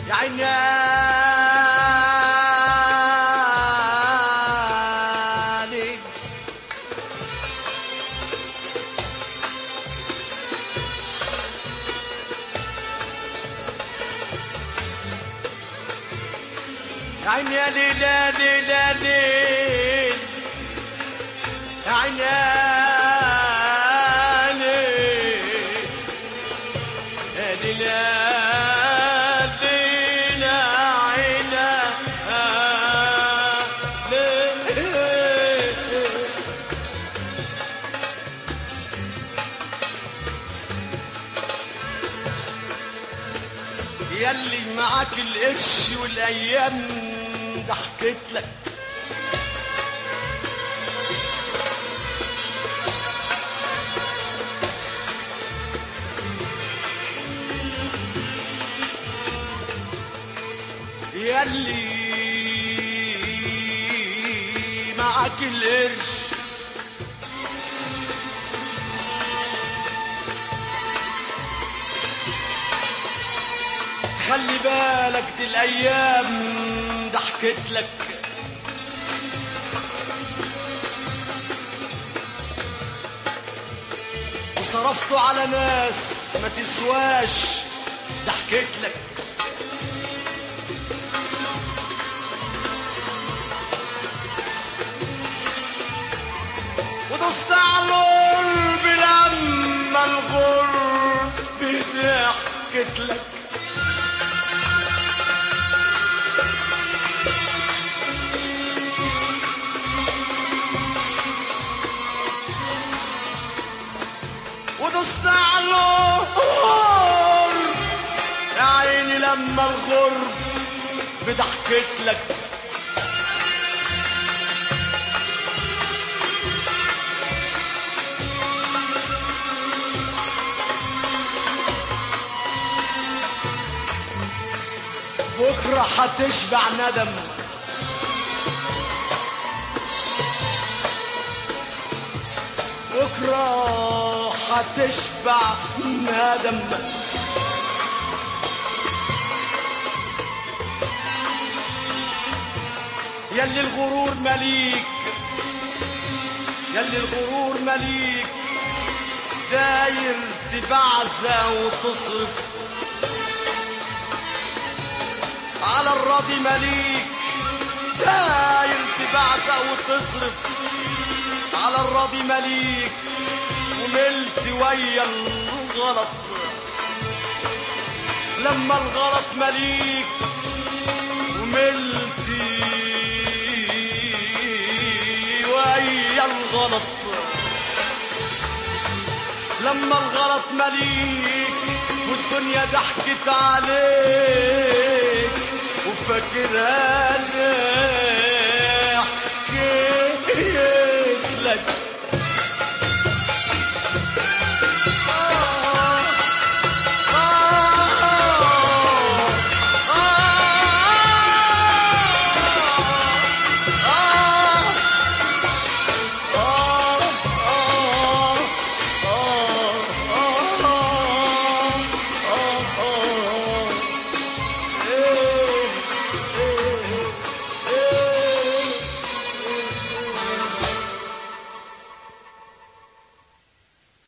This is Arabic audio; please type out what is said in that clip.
يا عيني يا عيني يا ليل يا ليل يا ليل يا عيني يا ليل يا ليل يا عيني ياللي معاك القرش والايام ضحكت لك ياللي معاك القرش خلي بالك دي الايام ضحكت لك وصرفته على ناس ما تسواش ضحكت لك ودوست على القرب لما الغرب ضحكت لك ودوست على القرب يا عيني لما الغرب بضحكت لك بكرة هتشبع ندم بكرة هتشبع ندم ياللي الغرور مليك ياللي الغرور مليك داير تبعزة وتصرف على الراضي مليك داير تبعزق وتصرف على الراضي مليك وملت ويا الغلط لما الغلط مليك وملت ويا الغلط لما الغلط مليك والدنيا ضحكت عليك وفاكرها ضحكت لك